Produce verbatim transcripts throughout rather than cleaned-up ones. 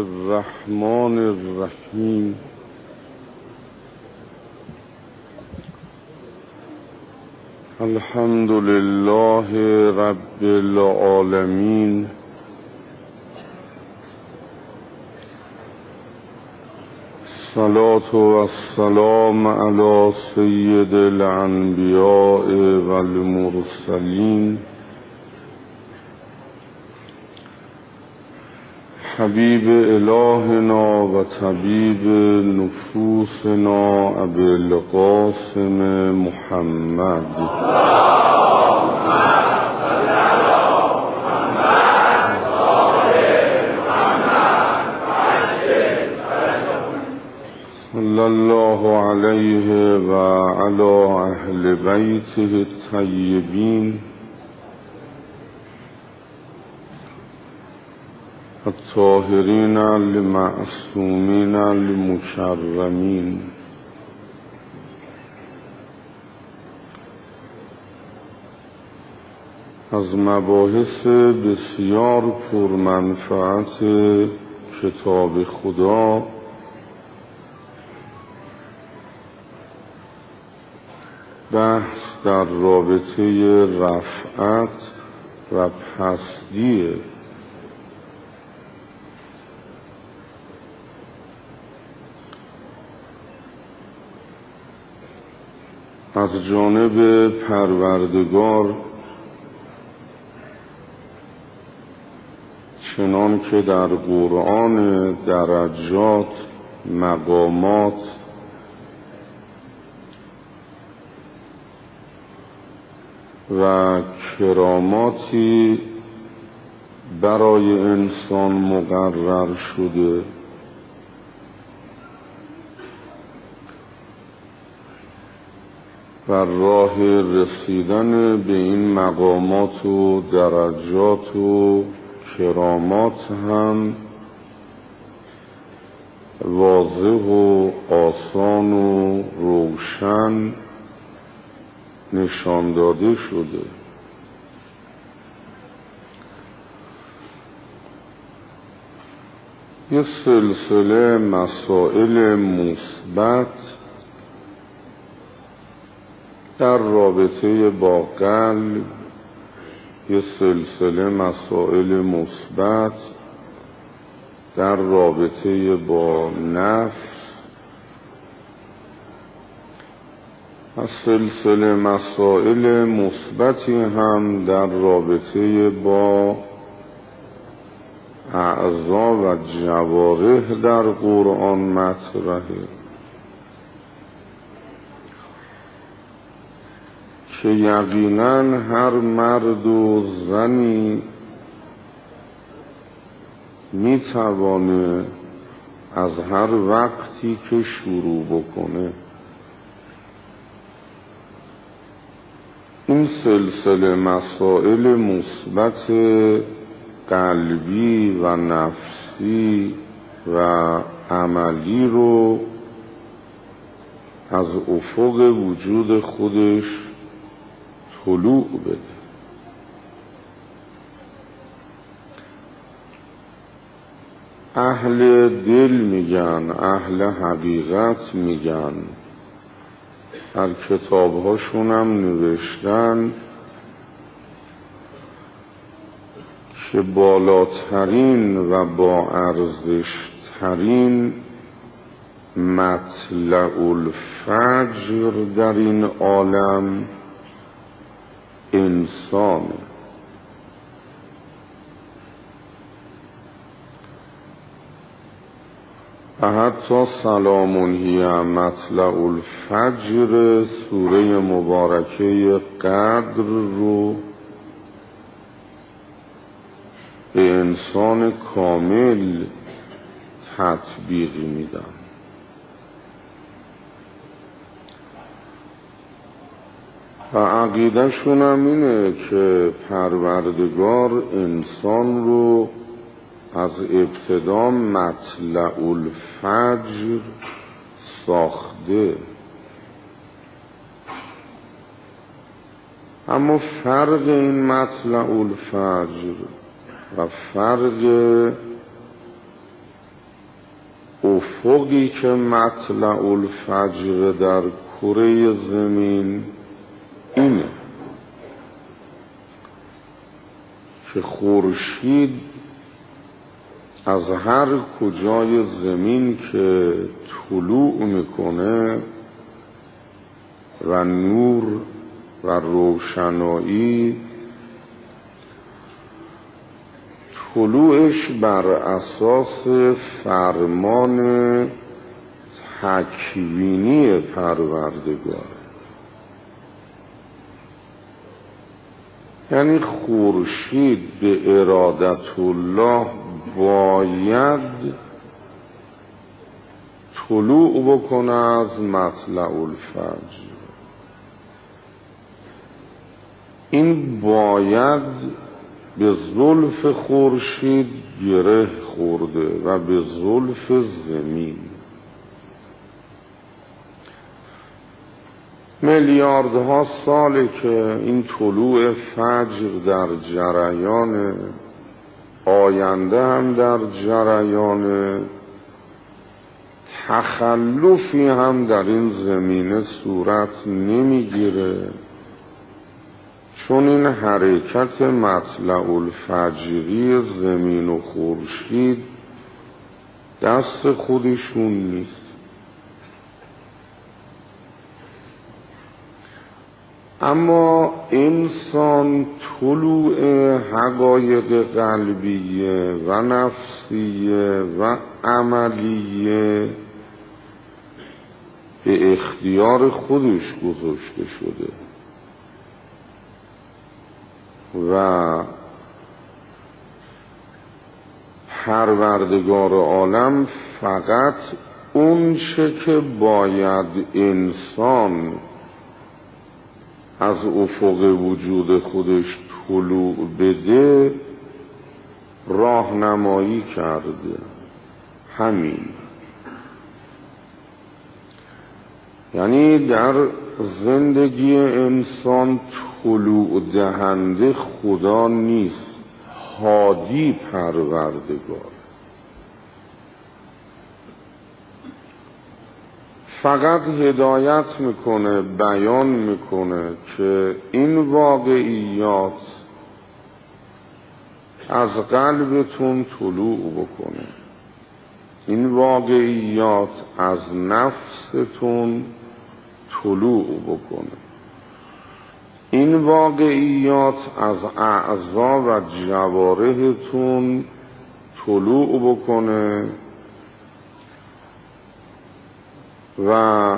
الرحمن الرحیم. الحمد لله رب العالمین. الصلاة والسلام علی سید الانبیاء والمرسلین حبیب الهنا و طبیب نفوسنا ابی القاسم محمد صلی الله علیه و علی اهل بیته الطیبین الطاهرین المعصومین المکرمین. از مباحث بسیار پرمنفعت کتاب خدا بحث در رابطه رفعت و پستیه. از جانب پروردگار چنان که در قرآن درجات، مقامات و کراماتی برای انسان مقرر شده و راه رسیدن به این مقامات و درجات و کرامات هم واضح و آسان و روشن نشان داده شده. یه سلسله مسائل مثبت در رابطه با قلب، یه سلسله مسائل مثبت در رابطه با نفس، از سلسله مسائل مثبتی هم در رابطه با اعضا و جوارح در قرآن مطرحه که یقیناً هر مرد و زنی میتوانه از هر وقتی که شروع بکنه این سلسله مسائل مثبت قلبی و نفسی و عملی رو از افق وجود خودش طلوع بده. اهل دل میگن، اهل حقیقت میگن، در کتابهاشون هم نوشتن که بالاترین و با ارزشترین مطلع الفجر در این عالم انسانه. و حتی سلام هی مطلع الفجر سوره مبارکه قدر رو به انسان کامل تطبیق میدن. و عقیده شونم اینه که پروردگار انسان رو از ابتدا مطلع الفجر ساخته، اما فرق این مطلع الفجر و فرق افقی که مطلع الفجر در کره زمین اینه که خورشید از هر کجای زمین که طلوع میکنه و نور و روشنایی طلوعش بر اساس فرمان تکوینی پروردگار، یعنی خورشید به ارادت الله باید طلوع بکنه از مطلع الفجر. این باید به زلف خورشید گره خورده و به زلف زمین. میلیاردها ساله که این طلوع فجر در جریان، آینده هم در جریان، تخلفی هم در این زمینه صورت نمیگیره، چون این حرکت مطلع الفجری زمین و خورشید دست خودشون نیست. اما انسان طلوع حقایق قلبیه و نفسیه و عملیه به اختیار خودش گذاشته شده و پروردگار عالم فقط اون چه که باید انسان از افق وجود خودش طلوع بده راهنمایی کرده. همین، یعنی در زندگی انسان طلوع دهنده خدا نیست، هادی پروردگار. فقط هدایت میکنه، بیان میکنه که این واقعیات از قلبتون طلوع بکنه، این واقعیات از نفستون طلوع بکنه، این واقعیات از اعضا و جوارحتون طلوع بکنه و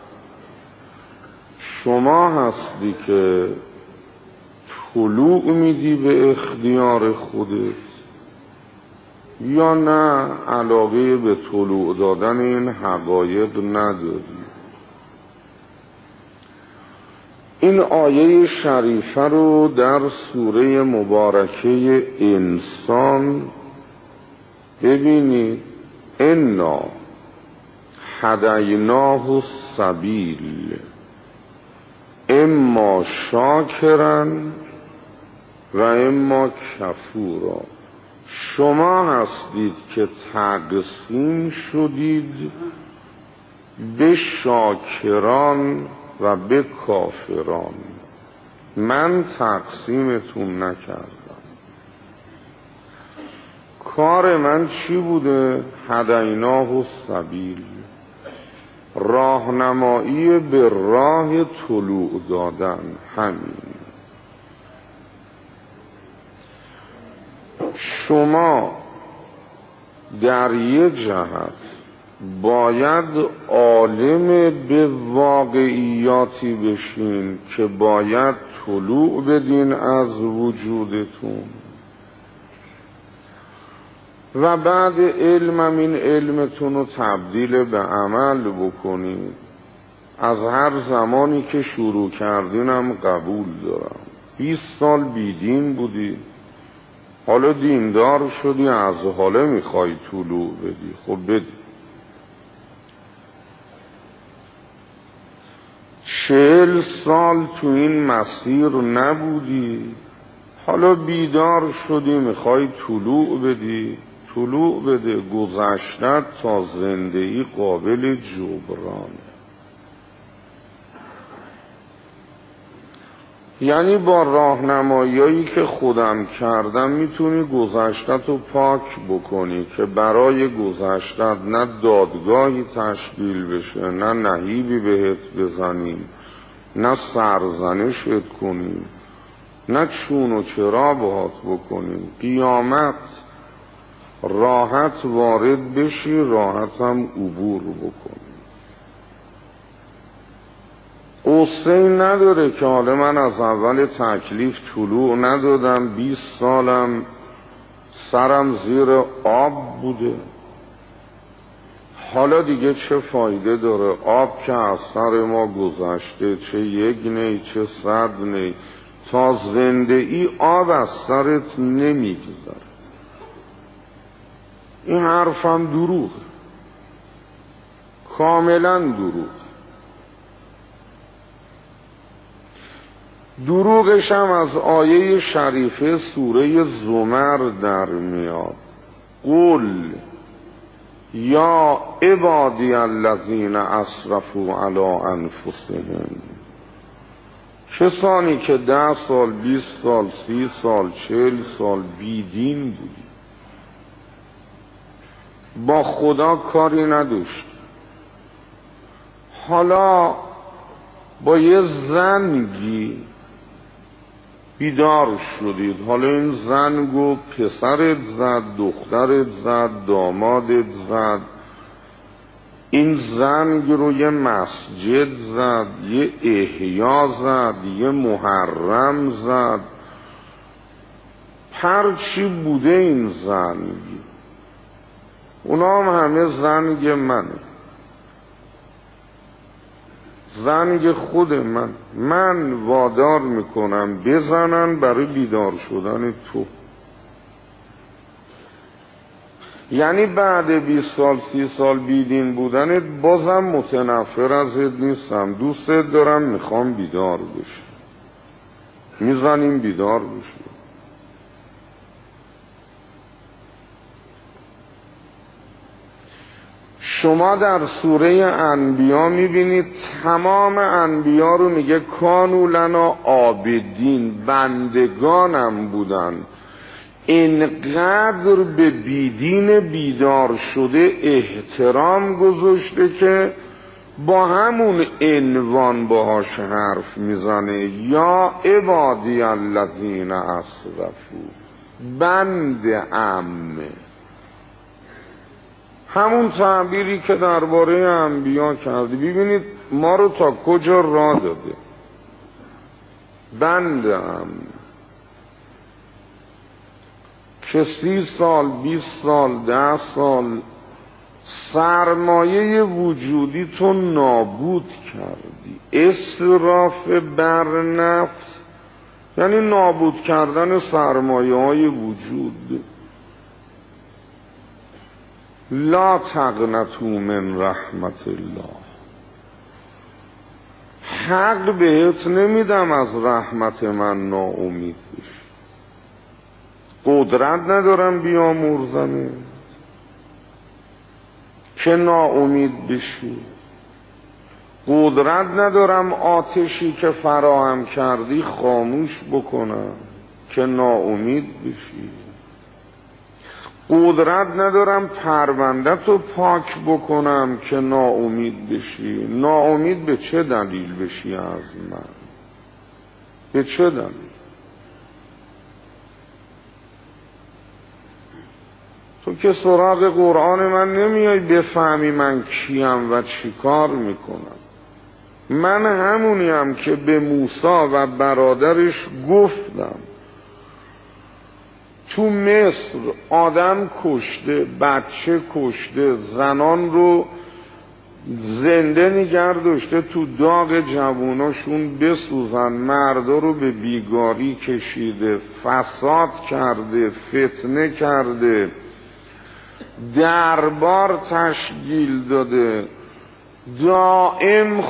شما هستی که طلوع میدی به اختیار خودت یا نه علاقه به طلوع دادن این حقایق نداری. این آیه شریفه رو در سوره مبارکه انسان ببینید. انا هدیناه السبیل اما شاکرا و اما کفورا. شما هستید که تقسیم شدید به شاکران و به کافران. من تقسیمتون نکردم. کار من چی بوده؟ هدیناه السبیل، راهنمایی به راه طلوع دادن. همین. شما در یه جهت باید عالم به واقعیاتی بشین که باید طلوع بدین از وجودتون و بعد علمم این علمتون رو تبدیل به عمل بکنید. از هر زمانی که شروع کردینم قبول دارم. بیست سال بیدین بودی، حالا دیندار شدی، از حاله میخوای طلوع بدی. خب بدی. چهل سال تو این مسیر نبودی، حالا بیدار شدی میخوای طلوع بدی. طلوع بده گذشتت تا زندگی قابل جبرانه. یعنی با راهنمایی‌هایی که خودم کردم میتونی گذشتت رو پاک بکنی که برای گذشتت نه دادگاهی تشکیل بشه، نه نهیبی بهت بزنیم، نه سرزنشت کنیم، نه چون و چرا باهات بکنیم. قیامت راحت وارد بشی، راحت هم عبور بکنی. قصه نداره که حالا من از اول تکلیف طلوع ندادم، بیست سالم سرم زیر آب بوده، حالا دیگه چه فایده داره؟ آب که از سر ما گذشته، چه یک نی چه صد نی، تا زنده ای آب از سرت نمیگذره. این حرفم دروغه، کاملا دروغ. دروغش هم از آیه شریفه سوره زمر در میاد. قل یا عبادی الذین اسرفوا علی انفسهم. کسانی که ده سال، بیست سال، سی سال، چهل سال بیدین بودی، با خدا کاری نداشت، حالا با یه زنگی بیدار شدید، حالا این زنگو پسرت زد، دخترت زد، دامادت زد، این زنگ رو یه مسجد زد، یه احیا زد، یه محرم زد، هرچی بوده این زنگ، اونا هم همه زنگ منه، زنگ خود من. من وادار میکنم بزنن برای بیدار شدن تو. یعنی بعد بیست سال سی سال بیدین بودنت بازم متنفر ازت نیستم، دوستت دارم، میخوام بیدار بشی، میزنیم بیدار بشی. شما در سوره انبیا میبینید تمام انبیا رو میگه کانوا لنا عابدین، بندگانم بودن. اینقدر به بیدین بیدار شده احترام گذاشته که با همون عنوان باهاش حرف میزنه. یا عبادی الذین اسرفوا، بنده عمه، همون تعبیری که درباره انبیا کرده. ببینید ما رو تا کجا راه داده. بندم که سی سال، بیست سال، ده سال سرمایه وجودی تو نابود کردی. اسراف بر نفس یعنی نابود کردن سرمایه های وجود. لا تقنطوا من رحمت الله، حق بهت نمیدم از رحمت من ناامید بشی. قدرت ندارم بیامرزمه که ناامید بشی، قدرت ندارم آتشی که فراهم کردی خاموش بکنم که ناامید بشی، قدرت ندارم پروندت رو پاک بکنم که ناامید بشی. ناامید به چه دلیل بشی از من؟ به چه دلیل؟ تو که سراغ قرآن من نمیای بفهمی من کیم و چی کار میکنم. من همونیم که به موسی و برادرش گفتم تو مصر آدم کشته، بچه کشته، زنان رو زنده نگه داشته، تو داغ جواناشون بسوزن، مردا رو به بیگاری کشیده، فساد کرده، فتنه کرده، دربار تشکیل داده، دائم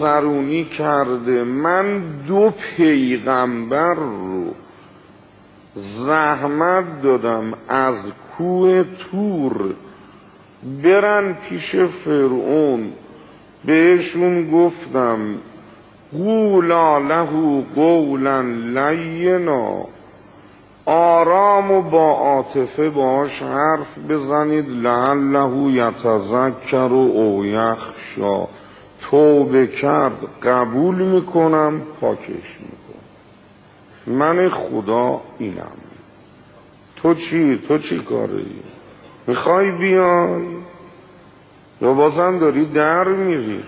خوشگذرونی کرده. من دو پیغمبر رو زحمت دادم از کوه طور برن پیش فرعون، بهشون گفتم قولا له قولا لینا، آرام و با عاطفه باش حرف بزنید، لعله یتذکر او یخشی، توبه کرد قبول میکنم پاکش میکنم. من خدا اینم. تو چی؟ تو چی کاری؟ میخوای بیای یا بازم داری در میری؟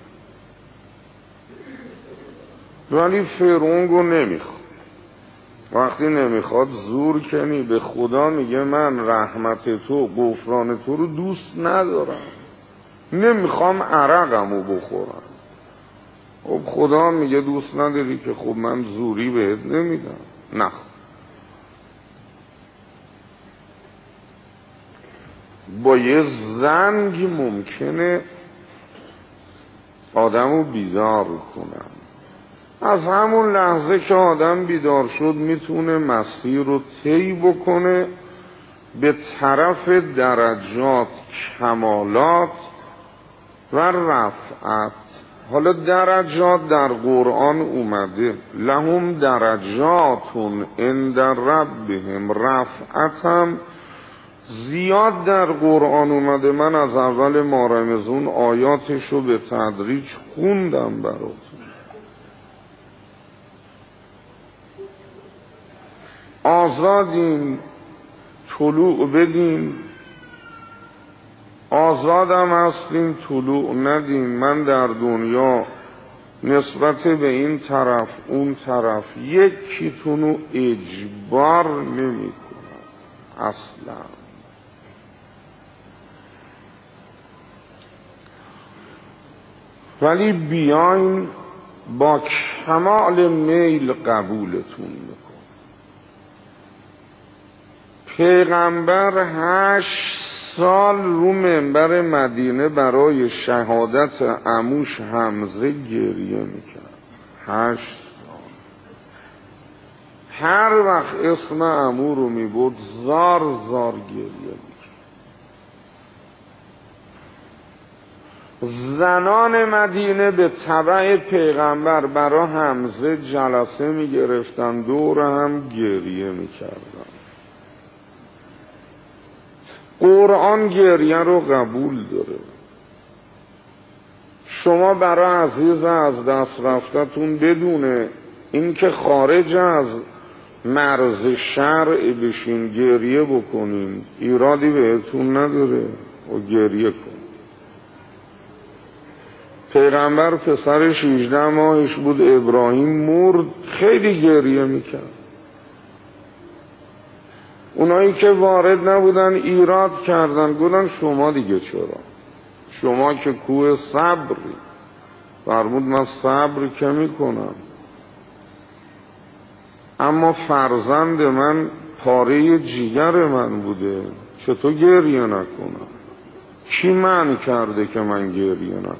ولی فرعون گو نمیخواد. وقتی نمیخواد زور کنی، به خدا میگه من رحمت تو غفران تو رو دوست ندارم، نمیخوام عرقمو بخورم. خب خدا میگه دوست نداری که خب من زوری بهت نمیدم. نه، با یه زنگ ممکنه آدمو بیدار کنم. از همون لحظه که آدم بیدار شد میتونه مسیر رو طی بکنه به طرف درجات، کمالات و رفعت. حالا درجات در قرآن اومده، لهم درجاتون عند ربهم، رفعت هم زیاد در قرآن اومده. من از اول ماه رمضان آیاتش رو به تدریج خوندم براتون. آزادین، طلوع بدین، آزادم هستین، طلوع ندین. من در دنیا نسبت به این طرف اون طرف یکیتونو اجبار نمی کنم اصلا. ولی بیاین با کمال میل قبولتون میکنم. پیغمبر هشت سال رو منبر مدینه برای شهادت عموش حمزه گریه میکرد. هشت سال. هر وقت اسم عمو رو میبرد زار زار گریه میکرد. زنان مدینه به تبع پیغمبر برای حمزه جلسه میگرفتن، دور هم گریه میکردن. قرآن گریه رو قبول داره. شما برای عزیز از دست رفتتون بدونه این که خارج از مرز شرع بشین گریه بکنین ایرادی بهتون نداره و گریه کن. پیغمبر پسر شیجده ماهش بود، ابراهیم مرد، خیلی گریه میکرد. اونایی که وارد نبودن ایراد کردن، گفتن شما دیگه چرا؟ شما که کوه صبری. فرمود من صبر که میکنم، اما فرزند من پاره جیگر من بوده، چطور گریه نکنم؟ کی من کرده که من گریه نکنم؟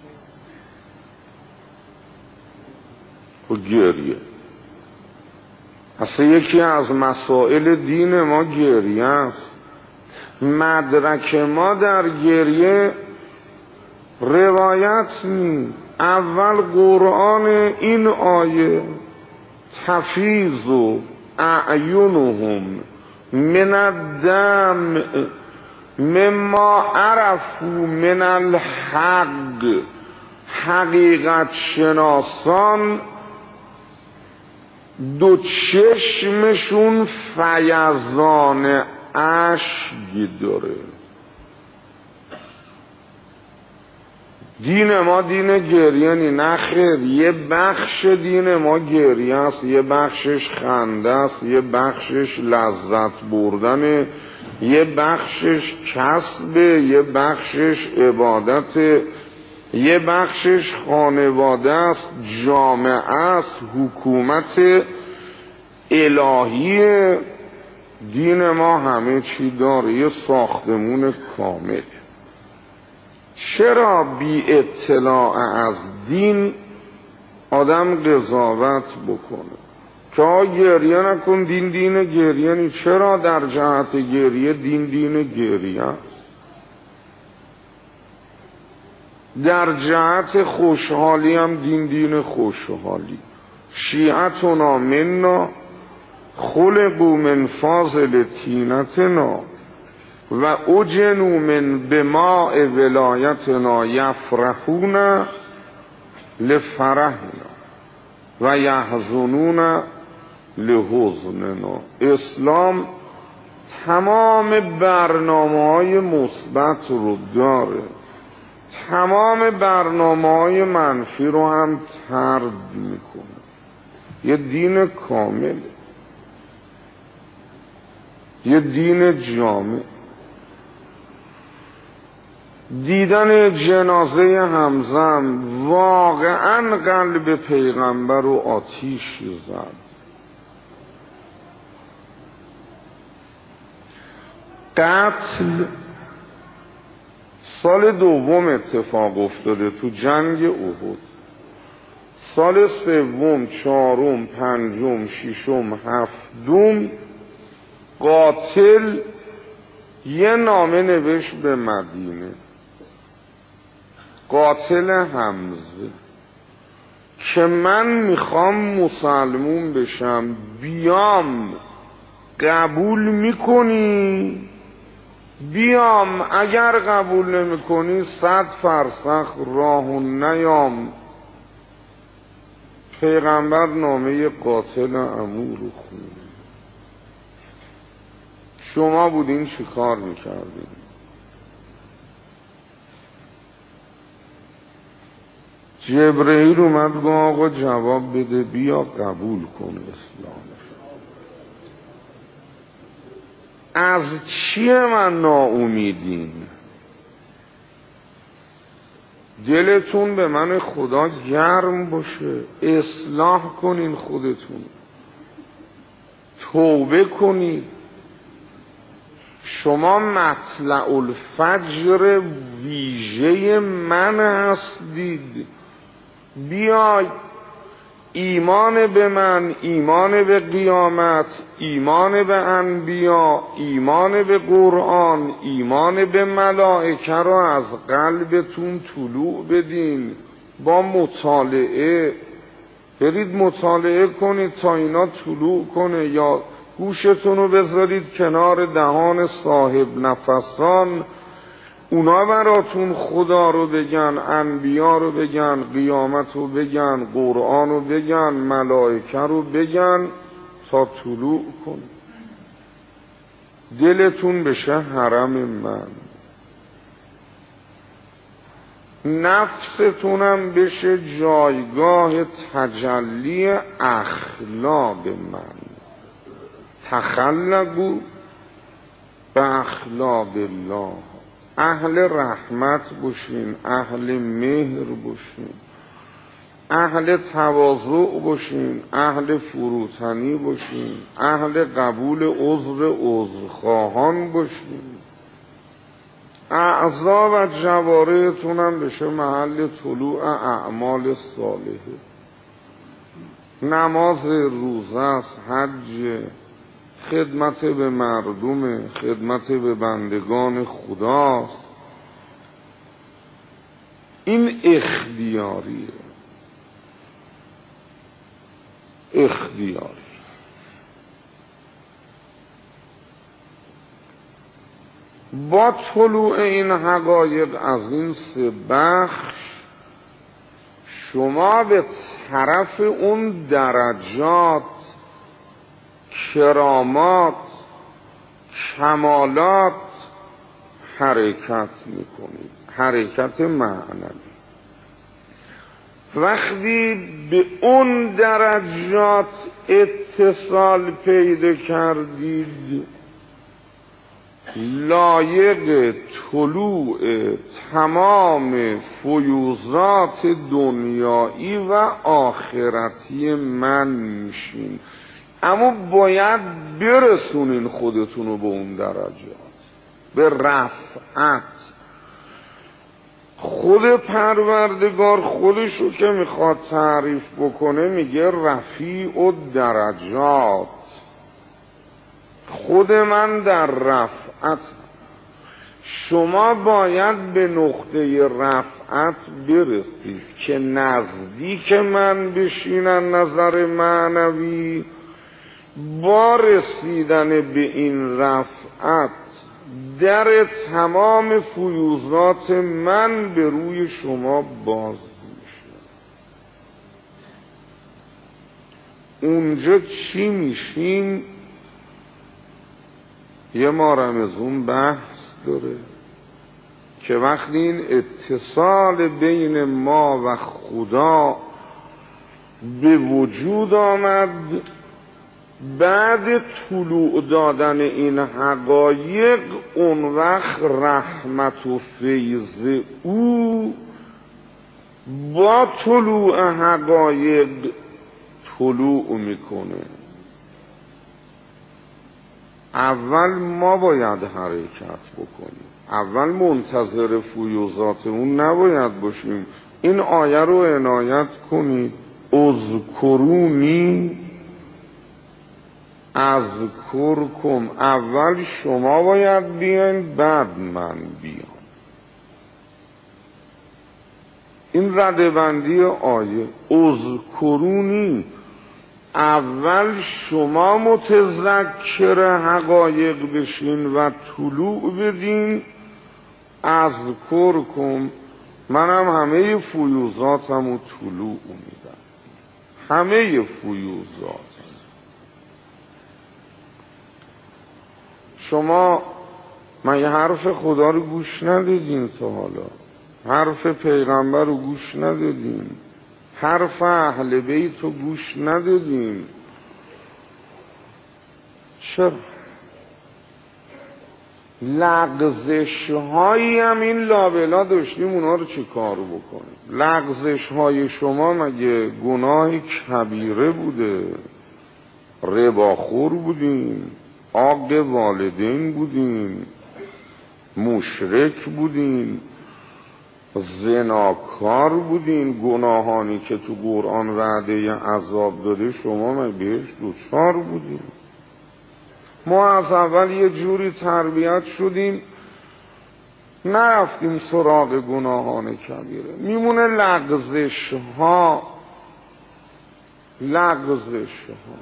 و گریه اصلا یکی از مسائل دین ما گریه است. مدرک ما در گریه روایت نی. اول قرآن این آیه تفیض اعینهم من الدم مما عرفوا من الحق، حقیقت شناسان دو چشمشون فیضان اشک داره. دین ما دین گریه نی، نه خیر. یه بخش دین ما گریه است، یه بخشش خنده است، یه بخشش لذت بردن، یه بخشش کسبه، یه بخشش عبادت، یه بخشش خانواده است، جامعه است، حکومت الهی. دین ما همه چی داره، یه ساختمون کامل. چرا بی اطلاع از دین آدم قضاوت بکنه؟ که ها گریه نکن دین دین گریه نی. چرا؟ در جهت گریه دین دین گریه است. در جهت خوشحالی هم دین دین خوشحالی. شیعتنا منا خلقوا من فاضل طینتنا و اجنوا من بماء ولایتنا یفرحون لفرحنا و یحزنون لحزننا. اسلام تمام برنامه‌های مثبت رو داره، تمام برنامه‌های منفی رو هم طرد میکنه. یه دین کامل، یه دین جامع. دیدن جنازه حمزه واقعا قلب پیغمبر رو آتیش زد. قتل سال دوم اتفاق افتاده تو جنگ احد. سال سوم، چهارم، پنجم، ششم، هفتم قاتل یه نامه نوشت به مدینه، قاتل حمزه، که من میخوام مسلمون بشم، بیام قبول میکنی؟ بیام اگر قبول نمیکنی صد فرسخ راه نیام. پیغمبر نامه قاتل عمو رو خوند. شما بودین چی کار میکردین؟ جبرئیل اومد گفت آقا جواب بده، بیا قبول کن اسلام. از چیه من ناامیدین؟ دلتون به من خدا گرم باشه، اصلاح کنین خودتون، توبه کنین. شما مطلع الفجر ویژه من هستید. بیای ایمان به من، ایمان به قیامت، ایمان به انبیا، ایمان به قرآن، ایمان به ملائکه رو از قلبتون طلوع بدین. با مطالعه برید مطالعه کنید تا اینا طلوع کنه، یا گوشتون رو بذارید کنار دهان صاحب نفسان، اونا براتون خدا رو بگن، انبیا رو بگن، قیامت رو بگن، قرآن رو بگن، ملائکه رو بگن تا طلوع کن. دلتون بشه حرم من، نفستونم بشه جایگاه تجلی اخلاق من. تخلقوا به اخلاق الله. اهل رحمت باشین، اهل مهر باشین، اهل تواضع باشین، اهل فروتنی باشین، اهل قبول عذر عذرخواهان باشین. اعضا و جوارحتون هم بشه محل طلوع اعمال صالحه. نماز، روزه است، حج، خدمت به مردم، خدمت به بندگان خداست. این اختیاریه، اختیاری. با طلوع این حقایق از این سه بخش شما به طرف اون درجات، کرامات، کمالات حرکت میکنید، حرکت معنوی. وقتی به اون درجات اتصال پیدا کردید، لایق طلوع تمام فیوضات دنیایی و آخرتی من میشین. اما باید برسونین خودتونو به اون درجات، به رفعت. خود پروردگار خودشو که میخواد تعریف بکنه میگه رفیع الدرجات، خود من در رفعت. شما باید به نقطه رفعت برسید که نزدیک من بشینن نظر معنوی. با رسیدن به این رفعت در تمام فیوضات من به روی شما باز میشه. اونجا چی میشین؟ یه ما رمزون بحث داره که وقتی این اتصال بین ما و خدا به وجود آمد، بعد طلوع دادن این حقایق، اون وقت رحمت و فیض او با طلوع حقایق طلوع میکنه. اول ما باید حرکت بکنیم، اول منتظر فیوضات اون نباید باشیم. این آیه رو عنایت کنید، اذکرونی اذکرکم. اول شما باید بیاین بعد من بیام. این ردبندی آیه، اذکرونی، اول شما متذکر حقایق بشین و طلوع بدین، اذکرکم، منم همه فیوضاتم و طلوع میدم، همه فیوضات. شما من یه حرف خدا رو گوش ندادین تا حالا؟ حرف پیغمبر رو گوش ندادین؟ حرف اهل بیت رو گوش ندادین؟ چرا؟ لغزش هایی هم این لابلا داشتیم، اونا رو چه کار بکنیم؟ لغزش های شما مگه گناه کبیره بوده؟ رباخور بودین، عاق والدین بودین، مشرک بودین، زناکار بودین، گناهانی که تو قرآن وعده عذاب داده شما من بهش دوچار بودین. ما از اول یه جوری تربیت شدیم، نرفتیم سراغ گناهان کبیره. میمونه لغزش ها، لغزش ها.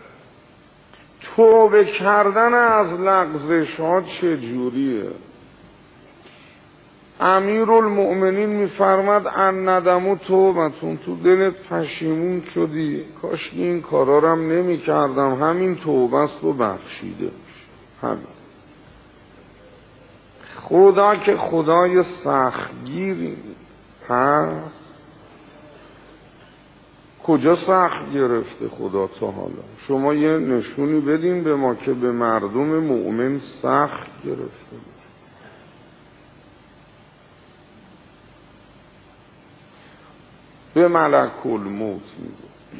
توبه کردن از لغزش ها چه جوریه؟ امیرالمؤمنین میفرماد ان ندم و توبتون، تو دلت پشیمون شدی، کاش این کارا رو هم نمی کردم، همین توبه است و بخشیده. همین. خدا که خدای سختگیری هست، کجا سخت گرفته خدا تا حالا؟ شما یه نشونی بدین به ما که به مردم مؤمن سخت گرفته. به ملک الموت میگه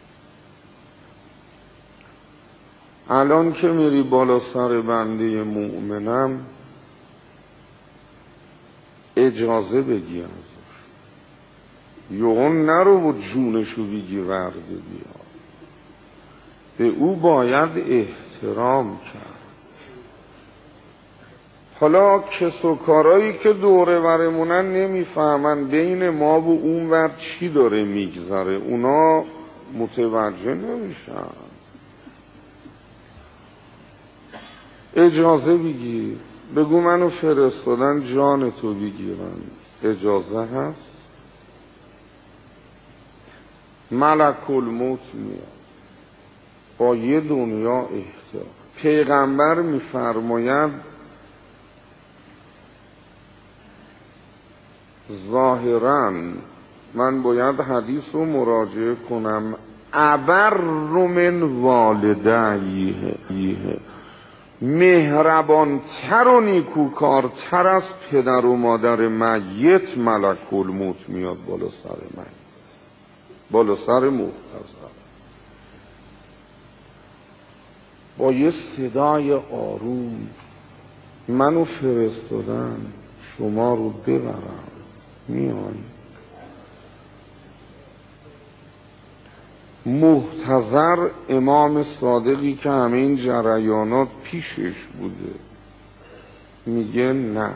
الان که میری بالا سر بنده مؤمنم اجازه بگی ازش، یون نرو و جونشو بگی ورده بیا. به او باید احترام کرد. حالا کس و کارایی که دوره ورمونن نمیفهمن بین ما و اون ور چی داره میگذره، اونا متوجه نمیشن. اجازه بگیر، بگو منو فرستادن جان تو بگیرن، اجازه هست؟ ملک الموت میاد با یه دنیا احترام. پیغمبر میفرماید ظاهراً من باید حدیث رو مراجعه کنم، ابر من والدیه، مهربانتر و نیکوکارتر از پدر و مادر میت ملک الموت میاد بالا سر من، بالا سر محتضر، با یه صدای آروم منو فرستادن شما رو ببرم. میان. محتضر امام صادقی که همه این جریانات پیشش بوده میگه نه،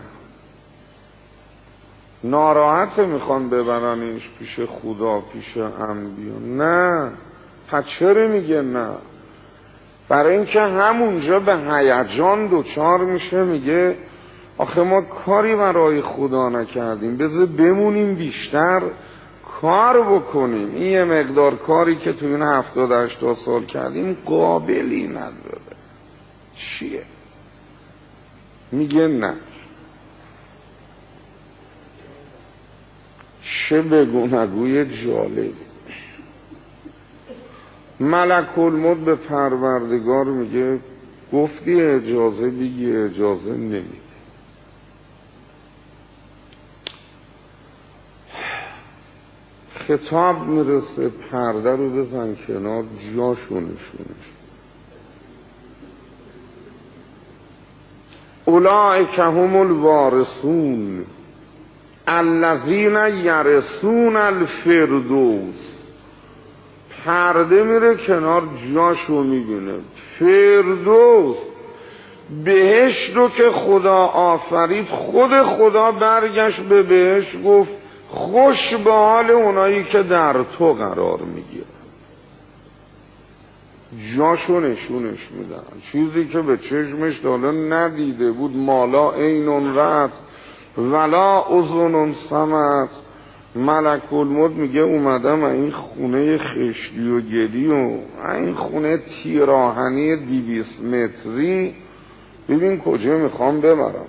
ناراحت میخوان ببرنش پیش خدا، پیش انبیا. نه، پس چرا میگه نه؟ برای اینکه همونجا به هیجان دوچار میشه، میگه آخه ما کاری برای خدا نکردیم، بذار بمونیم بیشتر کار بکنیم. این یه مقدار کاری که تو این هفتاد هشتاد سال کردیم قابلی نداره. چیه؟ میگه نه. چه بگو نگوی جالب. ملک الموت به پروردگار میگه گفتی اجازه بگی، اجازه نمیده. خطاب میرسه پرده رو بزن کنار، جاشونشونش. اولئک هم الوارثون الذین یرثون الفردوس. پرده میره کنار، جاشو میبینه. فردوس، بهشت رو که خدا آفرید، خود خدا برگشت به بهشت گفت خوش به حال اونایی که در تو قرار میگیرن. جاشو نشونش میدن، چیزی که به چشمش داله ندیده بود. مالا عین رأت ولا اذن سمعت. ملک الموت میگه اومدم این خونه خشتی و گلی و این خونه تیراهنی دیویس متری، ببین کجا میخوام ببرم.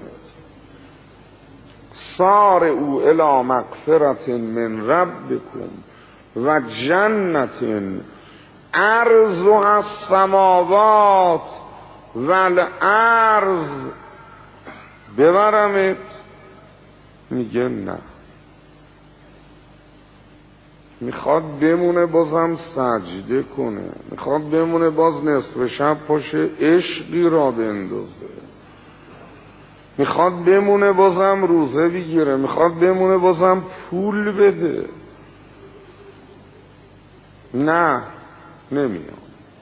سار او الی مغفرت من ربکم و جنت عرضها السماوات والارض. ببرمت؟ میگه نه. میخواد بمونه بازم سجده کنه، میخواد بمونه باز نصف شب پاشه عشقی را بندازه، میخواد بمونه بازم روزه بگیره، میخواد بمونه بازم پول بده. نه، نمیاد.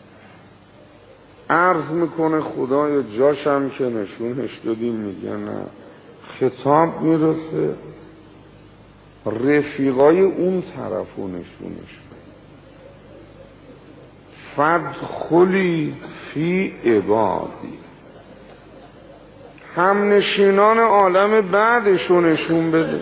عرض میکنه خدای جاشم که نشونش دادیم، میگه نه. خطاب میرسه رفیقای اون طرفو نشونش فدخلی فی عبادی. هم نشینان عالم بعدشو نشون بده.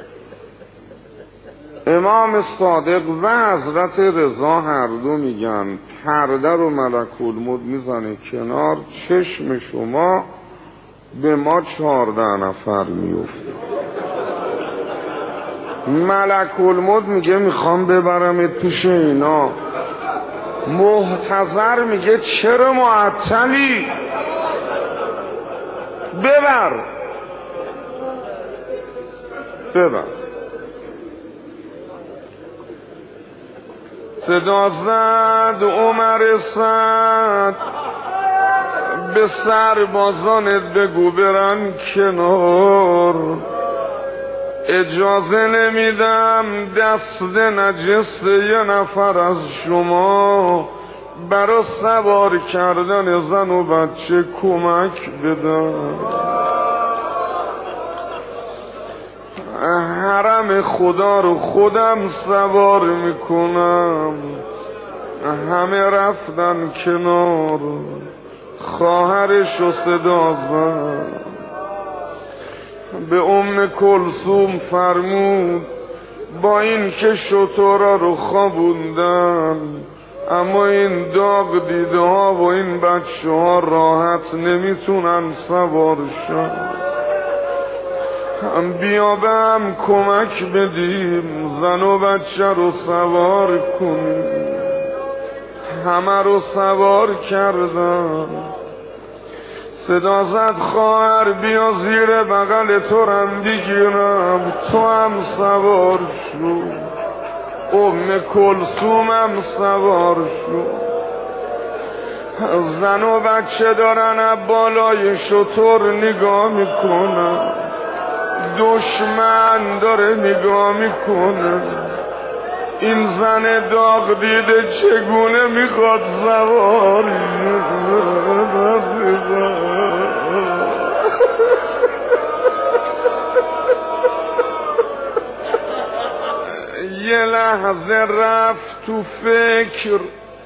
امام صادق و حضرت رضا هر دو میگن پرده رو ملک الموت میزنه کنار، چشم شما به ما چهارده نفر میفته. ملک الموت میگه میخوام ببرمت پیش اینا. محتضر میگه چرا معطلی؟ ببر ببر. صدا زد عمر سعد به سربازانت بگو برن کنار، اجازه نمیدم دست نجس یه نفر از شما برای سوار کردن زن و بچه کمک بدن. حرم خدا رو خودم سوار میکنم. همه رفتن کنار، خواهرش رو صدا زد، به ام کلثوم فرمود با این که شترا رو خوابوندن، اما این داغ دیده ها و این بچه ها راحت نمیتونن سوار شن. هم بیا به هم کمک بدیم زن و بچه رو سوار کنیم. همه رو سوار کردن. صدا زد خواهر بیا زیر بغل تو رم بگیرم، تو هم سوار شو. ام کلثوم هم سوار شو. زن و بچه دارن بالای شتر نگاه میکنن، دشمن داره نگاه میکنه این زن داغ دیده چگونه میخواد سواری یه لحظه رفت تو فکر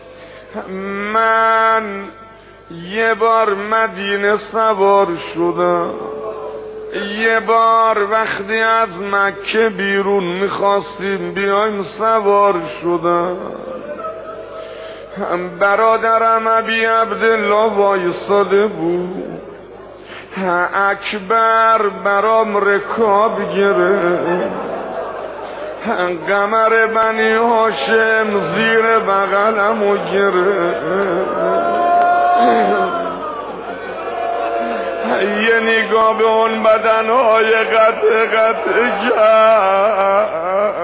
من یه بار مدینه سوار شدم یه بار وقتی از مکه بیرون میخواستیم بیایم سوار شدم برادرم ابی عبدالله وایساده بود اکبر برام رکاب گرفت قمر بنی هاشم زیر بغلمو گرفت یه نگاه به اون بدنهای قطع قطع کرد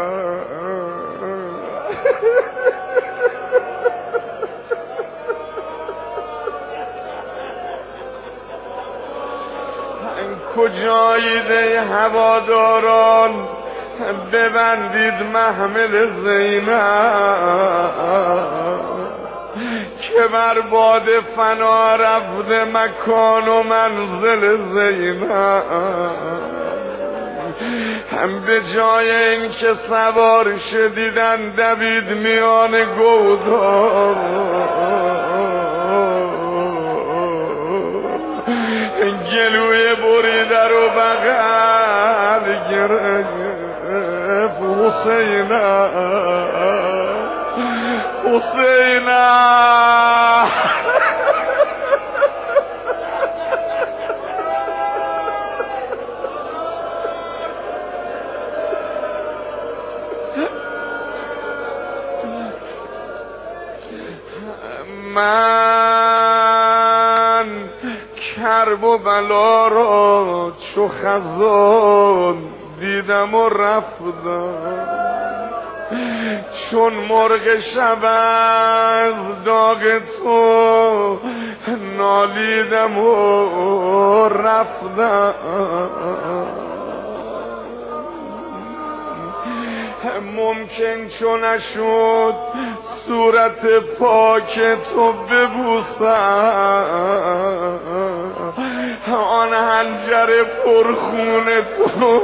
کجاییده هواداران ببندید محمل زینب که بر باد فنا رفته مکان و منزل زینب هم به جای این که سوار شدیدن دوید میان گودار گلوی بریده رو بغل گرفت حسینه حسینه من کرب و بلا را چو خزان دیدم و رفتم چون مرغ شب از داغ تو نالیدم و رفتم ممکن چون نشد صورت پاک تو ببوسم آن حنجر پرخون تو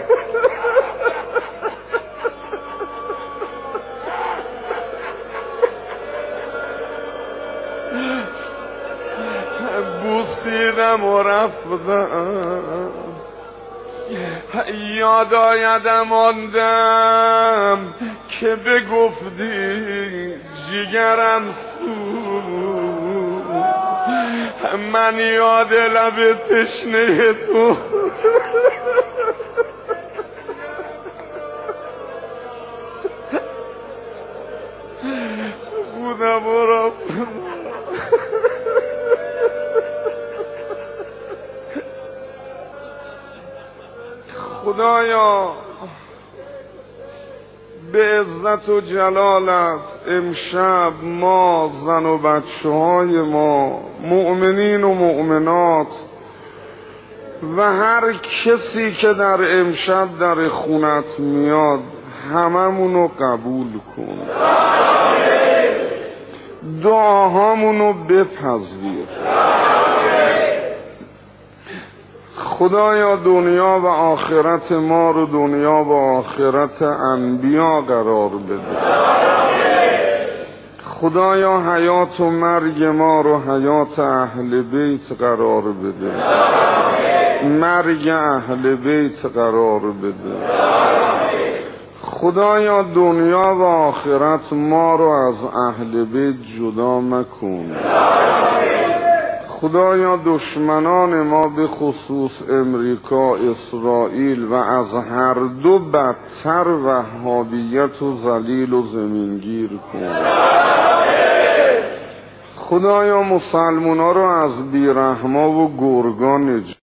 بوسیدم و رفتم یاد آیدم آن دم که بگفتی جگرم سوز من یاد لب تشنه تو بودم و رفتم خدایا به عزت و جلالت امشب ما زن و بچه های ما مؤمنین و مؤمنات و هر کسی که در امشب در خونت میاد هممونو قبول کن دعاهامونو بپذیر خدایا دنیا و آخرت ما رو دنیا و آخرت انبیا قرار بده خدایا حیات و مرگ ما رو حیات اهل بیت قرار بده مرگ اهل بیت قرار بده خدایا دنیا و آخرت ما رو از اهل بیت جدا مکن خدایا دشمنان ما به خصوص امریکا اسرائیل و از هر دو بدتر وهابیت و ذلیل و زمینگیر کن خدایا مسلمونا رو از بیرحما و گرگان